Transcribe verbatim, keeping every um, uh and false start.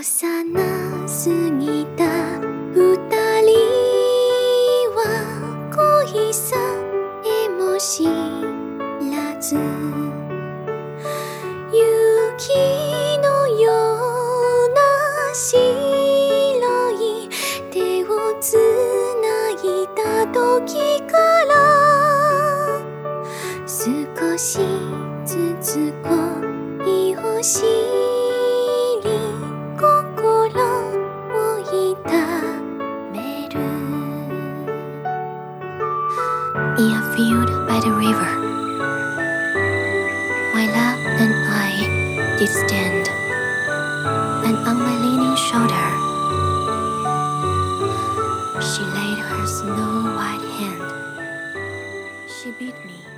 幼すぎた二人は恋さえも知らず、雪のような白い手をつないだ時から少しずつ恋を知り心を痛める。 In a field by the river, my love and I did stand, and on my leaning shoulder she laid her snow white hand. She beat me